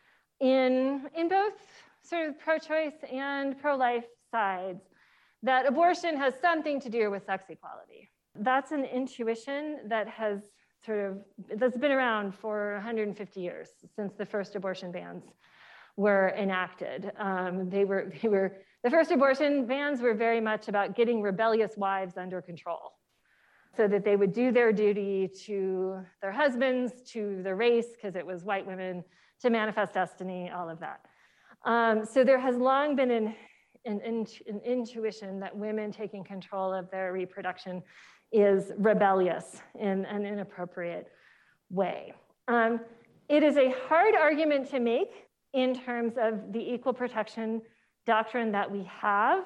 in, in both sort of pro-choice and pro-life sides that abortion has something to do with sex equality. That's an intuition that has sort of, that's been around for one hundred fifty years, since the first abortion bans were enacted. Um, they were, they were, the first abortion bans were very much about getting rebellious wives under control so that they would do their duty to their husbands, to the race, because it was white women, to manifest destiny, all of that. Um, so there has long been an, an, an intuition that women taking control of their reproduction is rebellious in an inappropriate way. Um, it is a hard argument to make in terms of the equal protection doctrine that we have,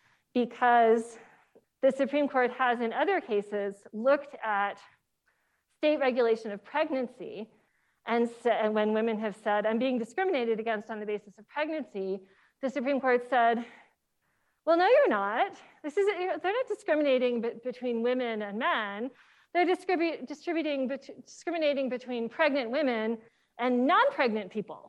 because the Supreme Court has in other cases looked at state regulation of pregnancy, and, and when women have said, I'm being discriminated against on the basis of pregnancy, the Supreme Court said, well, no, you're not. This is, they're not discriminating be between women and men. They're distribu distributing, bet discriminating between pregnant women and non-pregnant people.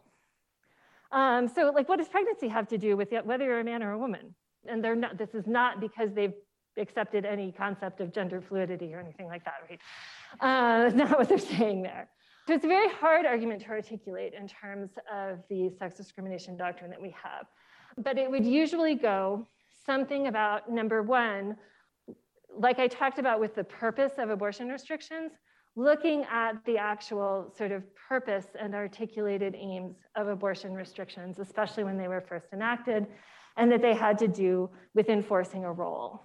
Um, so like, what does pregnancy have to do with it, whether you're a man or a woman? And they're not, this is not because they've accepted any concept of gender fluidity or anything like that, right? Uh, that's not what they're saying there. So it's a very hard argument to articulate in terms of the sex discrimination doctrine that we have. But it would usually go something about, number one, like I talked about with the purpose of abortion restrictions, looking at the actual sort of purpose and articulated aims of abortion restrictions, especially when they were first enacted, and that they had to do with enforcing a role.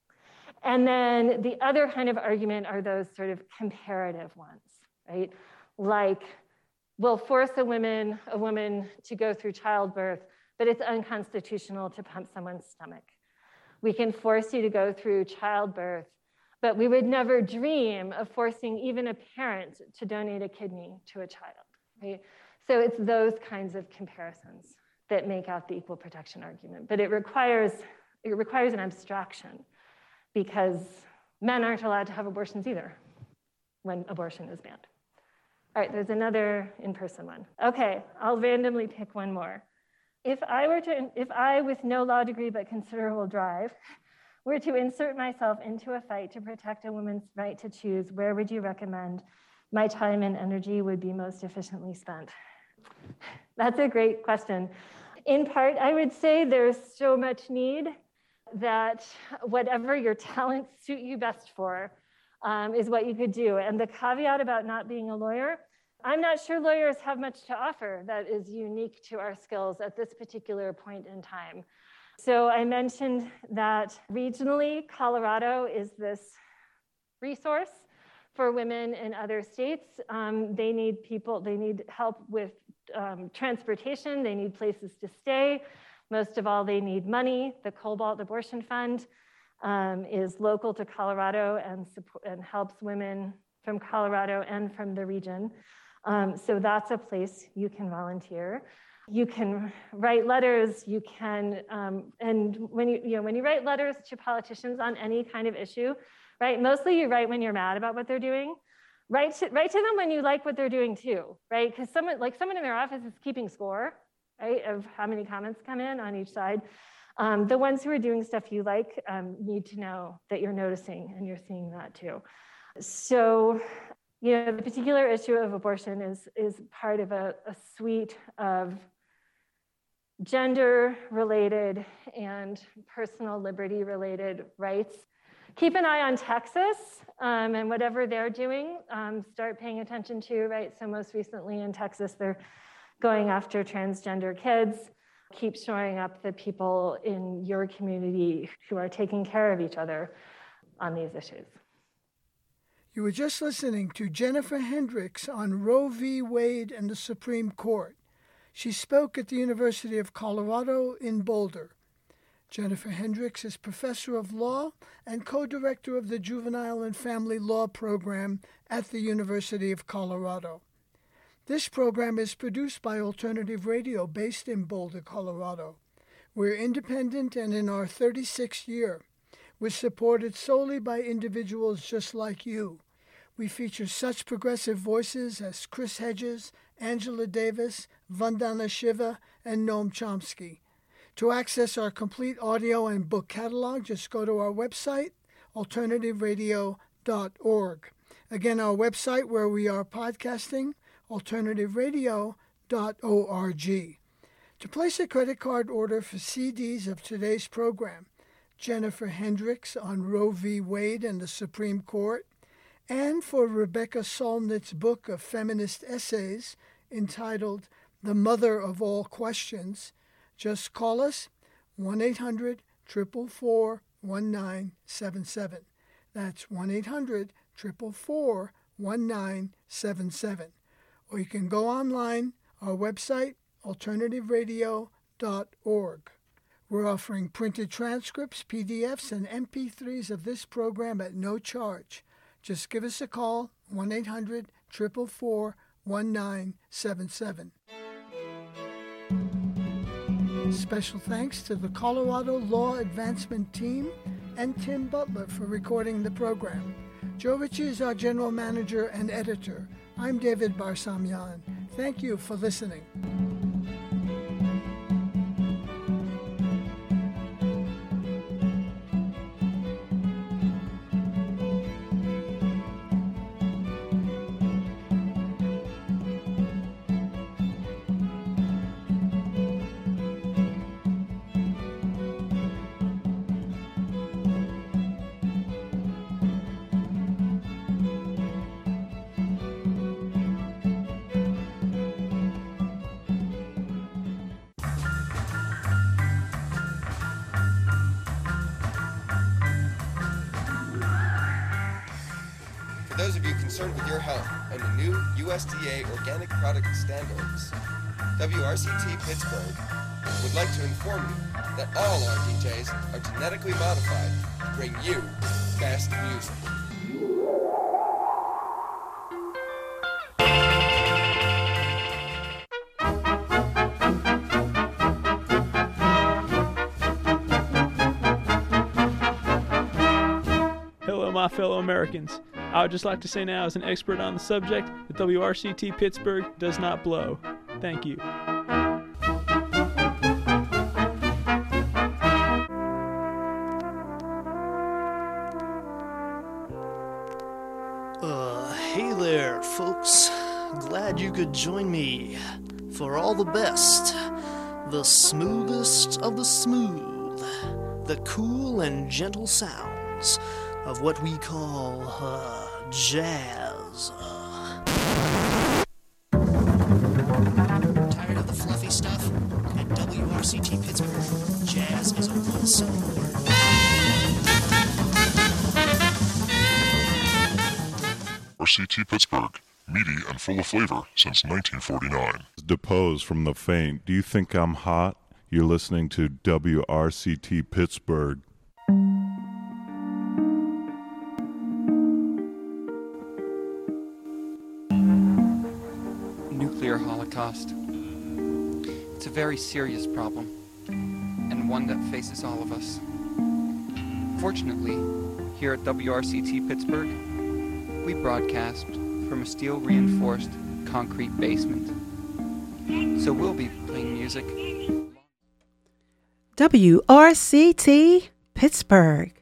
And then the other kind of argument are those sort of comparative ones, right? Like, we'll force a woman, a woman to go through childbirth, but it's unconstitutional to pump someone's stomach. We can force you to go through childbirth, but we would never dream of forcing even a parent to donate a kidney to a child, right? So it's those kinds of comparisons that make out the equal protection argument. But it requires, it requires an abstraction, because men aren't allowed to have abortions either when abortion is banned. All right, there's another in-person one. Okay, I'll randomly pick one more. If I were to, if I, with no law degree but considerable drive, were to insert myself into a fight to protect a woman's right to choose, where would you recommend my time and energy would be most efficiently spent? That's a great question. In part, I would say there's so much need that whatever your talents suit you best for um, is what you could do. And the caveat about not being a lawyer, I'm not sure lawyers have much to offer that is unique to our skills at this particular point in time. So I mentioned that regionally, Colorado is this resource for women in other states. Um, they need people, they need help with um, transportation, they need places to stay. Most of all, they need money. The Cobalt Abortion Fund um, is local to Colorado and, support, and helps women from Colorado and from the region. Um, so that's a place you can volunteer. You can write letters, you can, um, and when you, you know, when you write letters to politicians on any kind of issue, right, mostly you write when you're mad about what they're doing. Write to, write to them when you like what they're doing too, right? Because someone, like someone in their office is keeping score, right, of how many comments come in on each side. Um, the ones who are doing stuff you like um, need to know that you're noticing and you're seeing that too. So, you know, the particular issue of abortion is, is part of a, a suite of gender-related and personal liberty-related rights. Keep an eye on Texas um, and whatever they're doing, um, start paying attention to, right? So most recently in Texas, they're going after transgender kids. Keep showing up the people in your community who are taking care of each other on these issues.
You were just listening to Jennifer Hendricks on Roe v. Wade and the Supreme Court. She spoke at the University of Colorado in Boulder. Jennifer Hendricks is professor of law and co-director of the Juvenile and Family Law Program at the University of Colorado. This program is produced by Alternative Radio based in Boulder, Colorado. We're independent and in our thirty-sixth year. We're supported solely by individuals just like you. We feature such progressive voices as Chris Hedges, Angela Davis, Vandana Shiva, and Noam Chomsky. To access our complete audio and book catalog, just go to our website, alternative radio dot org. Again, our website where we are podcasting, alternative radio dot org. To place a credit card order for C Ds of today's program, Jennifer Hendricks on Roe v. Wade and the Supreme Court, and for Rebecca Solnit's book of feminist essays entitled The Mother of All Questions, just call us one eight hundred, four four four, one nine seven seven. That's one eight hundred, four four four, one nine seven seven. Or you can go online, our website, alternative radio dot org. We're offering printed transcripts, P D Fs, and M P threes of this program at no charge. Just give us a call, one eight hundred, four four four, one nine seven seven. Special thanks to the Colorado Law Advancement Team and Tim Butler for recording the program. Joe Ritchie is our general manager and editor. I'm David Barsamian. Thank you for listening.
For those of you concerned with your health and the new U S D A organic product standards, W R C T Pittsburgh would like to inform you that all our D Js are genetically modified to bring you best music.
Hello, my fellow Americans. I would just like to say now, as an expert on the subject, that W R C T Pittsburgh does not blow. Thank you.
Uh, hey there, folks. Glad you could join me for all the best, the smoothest of the smooth, the cool and gentle sounds of what we call, uh, jazz. Uh. Tired of the fluffy stuff? At W R C T Pittsburgh, jazz is a one-syllable word.
W R C T Pittsburgh, meaty and full of flavor since nineteen forty-nine.
Depose from the faint. Do you think I'm hot? You're listening to W R C T Pittsburgh.
Nuclear holocaust. It's a very serious problem, and one that faces all of us. Fortunately, here at W R C T Pittsburgh, we broadcast from a steel-reinforced concrete basement. So we'll be playing music.
W R C T Pittsburgh.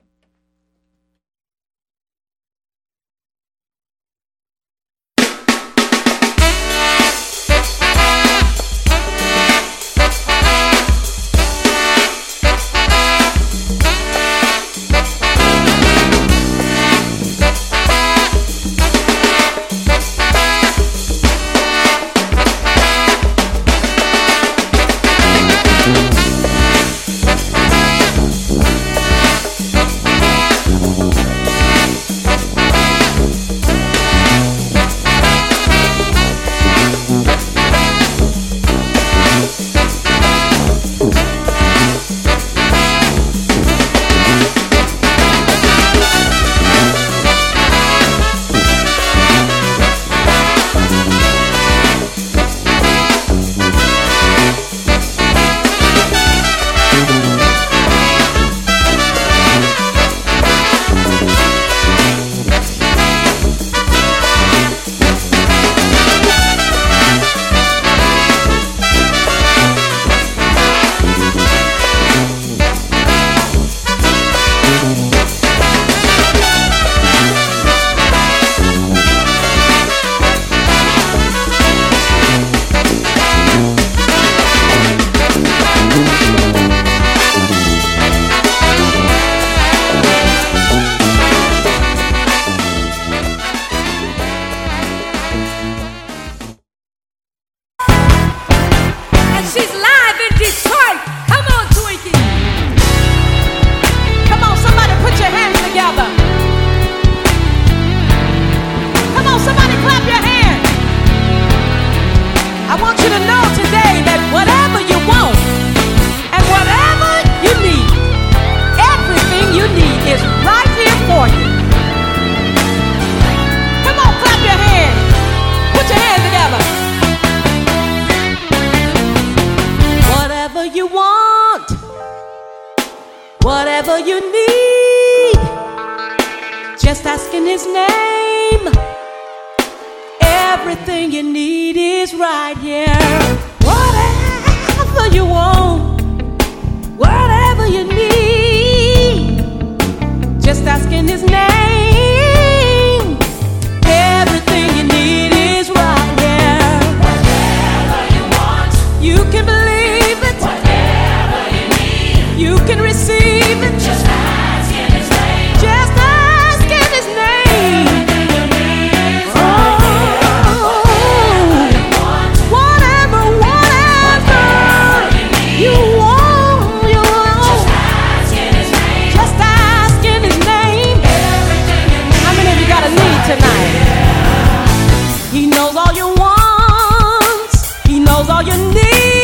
Whatever you need, just asking his name. Everything you need is right here. Whatever you want, whatever you need, just asking his name. Everything you need is right here. Whatever you want, you can believe it. Whatever you need, you can receive it. Just ask in his name. Just ask in his name. Everything you need is right here. Whatever you want, whatever, whatever you want, you want. Just ask in his name. Just ask in his name. Everything you need. How many of you got a need tonight? He knows all your wants. He knows all your needs.